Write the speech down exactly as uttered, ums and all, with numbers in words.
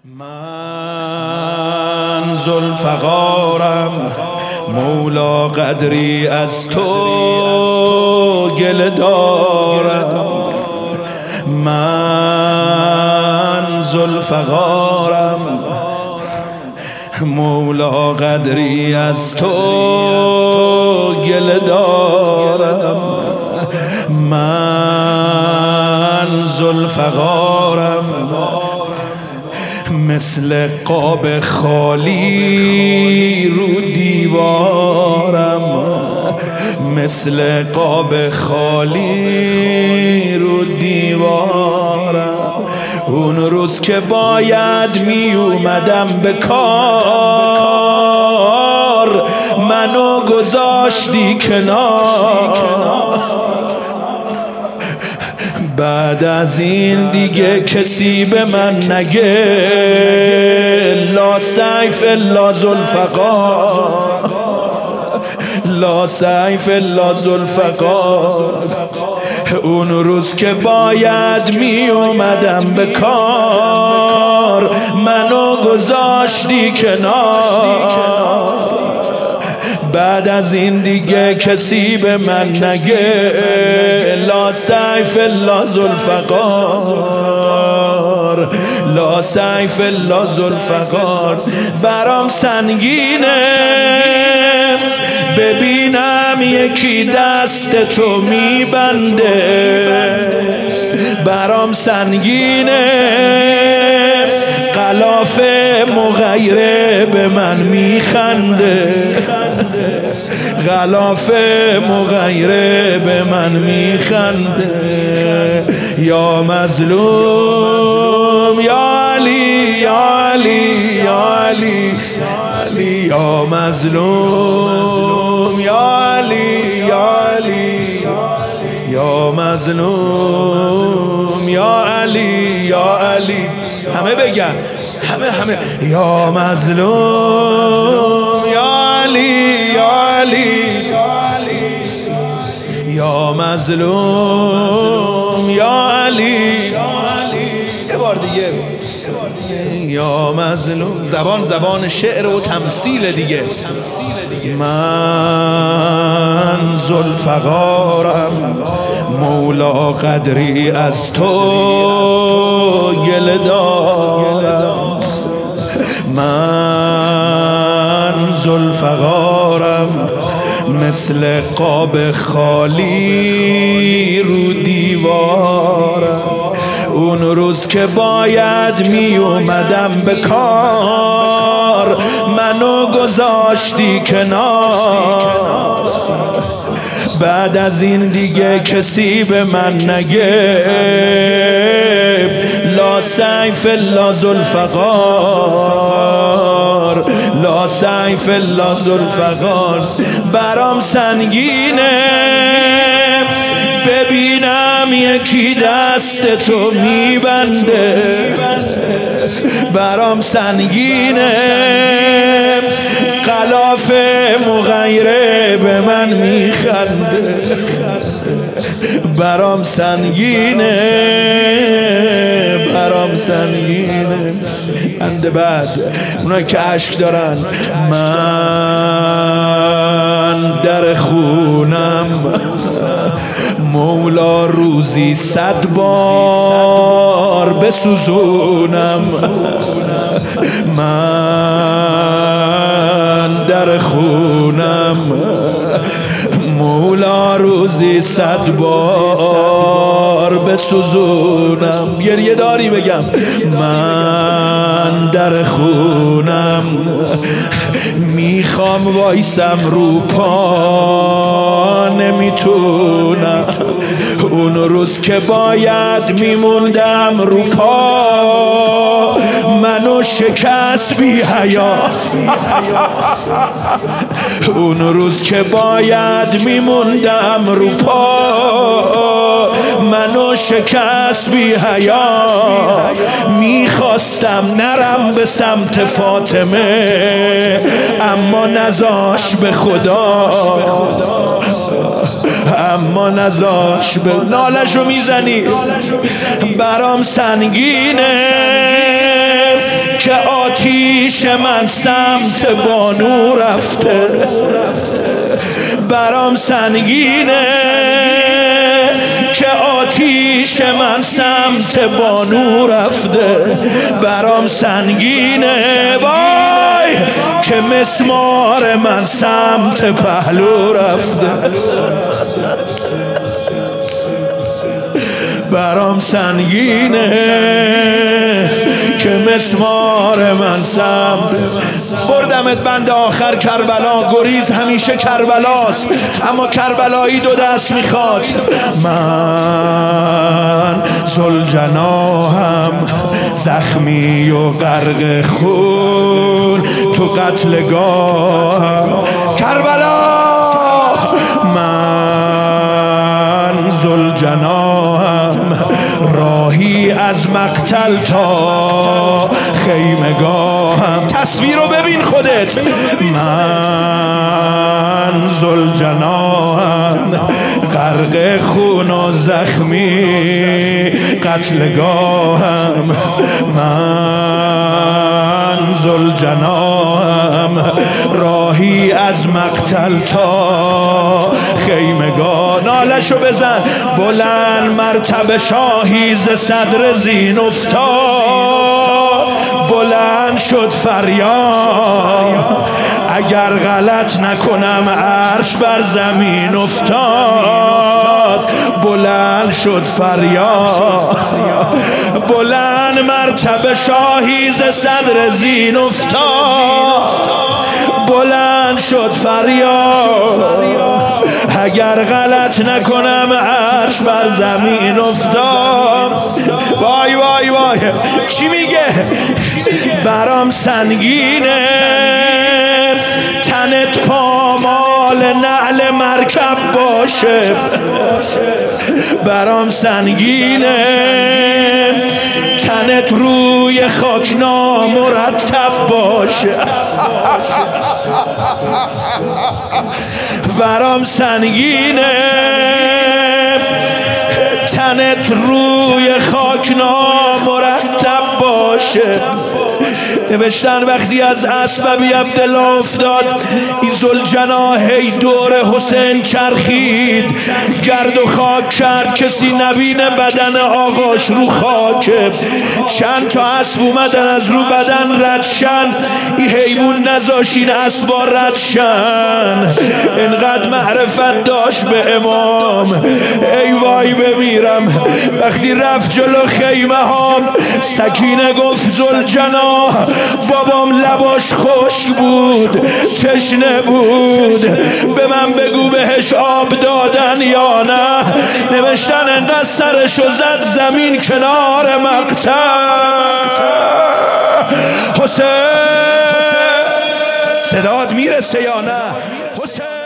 من ذوالفقارم مولا قدری از تو گله دارم. من ذوالفقارم مولا قدری از تو گله دارم. من ذوالفقارم مثل قاب خالی رو دیوارم، مثل قاب خالی رو دیوارم. اون روز که باید می اومدم به کار منو گذاشتی کنار. بعد از این دیگه کسی به من نگه لا سیف الا ذوالفقار، لا سیف الا ذوالفقار. اون روز که باید می اومدم به کار منو گذاشتی کنار. بعد از این دیگه کسی به من نگه لا سیف الا ذوالفقار، لا سیف الا ذوالفقار. برام سنگینه ببینم یکی دست تو میبنده، برام سنگینه غلاف مغیره به من میخنده، غلاف مغیره به من میخنده. یا مظلوم یا علی یا علی یا علی یا مظلوم یا علی یا علی یا مظلوم یا علی یا علی. همه بگن، همه همه یا مظلوم یا علی یا علی یا مظلوم یا علی. یه بار دیگه یا مظلوم. زبان زبان شعر و تمثیل دیگه. من ذوالفقارم مولا قدری از تو گله دارم. من ذوالفقارم مثل قاب خالی رو دیوارم. اون روز که باید می اومدم به کار منو گذاشتی کنار. بعد از این دیگه کسی به من نگه لا سیف الا ذوالفقار، لا سیف الا ذوالفقار. برام سنگینه ببینم یکی دست تو میبنده، برام سنگینه غلاف مغیره به من میخنده، برام سنگینه برام سنگینه. اند بعد اونایی که عشق دارن من در خونم مولا روزی صد بار بسوزونم. من در خونم مولا روزی صد بار بسوزونم. گریه داری بگم من در خونم میخوام وایسم رو پا نمیتونم. اون روز که باید میموندم رو پا منو شکست بی حیا. اون روز که باید میموندم رو پا منو شکست بی حیا. میخواستم نرم به سمت فاطمه اما نذاش به خدا، اما نذاش به نالشو میزنی. برام سنگینه که آتیش من سمت بانو رفته، برام سنگینه که آتیش من سمت بانو رفته، برام سنگینه وای که مسمار من سمت پهلو رفته، برام سنگینه که مسمار من سمت. بردمت بند آخر کربلا، گریز همیشه کربلاست، اما کربلایی دو دست میخواد. من ذوالجناحم زخمی و غرق خون تو قتلگاهم کربلا، من ذوالجناحم راهی از مقتل تا خیمگاهم. تصویر رو ببین خودت، من ذوالجناحم غرق خون و زخمی قتلگاهم، من ذوالجناحم راهی از مقتل تا خیمگاه. نالشو بزن بلند مرتبه شاهی ز صدر زین افتاد، بلند شد فریاد اگر غلط نکنم عرش بر زمین افتاد، بلند شد فریاد بلند مرتبه شاهی ز صدر زین افتاد، بلند شد فریاد اگر غلط نکنم عرش بر زمین افتاد. وای وای وای چی میگه؟ برام سنگینه تنت پامال نعل مرکب باشه، برام سنگینه تنت روی خاک نامرتب باشه، برام سنگینه تنت روی خاک نامرتب باشه. نوشتن وقتی از اسب ابی عبدالله افتاد، این ذوالجناحی دور حسین چرخید، گرد و خاک کرد کسی نبینه بدن آقاش رو خاک. چند تا اسب اومدن از رو بدن ردشن، این حیوان نذاشین اسبا ردشن، انقدر معرفت داشت به امام. ای وای بمیرم. وقتی رفت جلو خیمه هام، سکینه گفت ذوالجناح بابام لباش خشک بود، تشنه بود، به من بگو بهش آب دادن یا نه. نوشتن انقدر سرشو زد زمین کنار مقتل. حسین صداد میرسه یا نه؟ حسین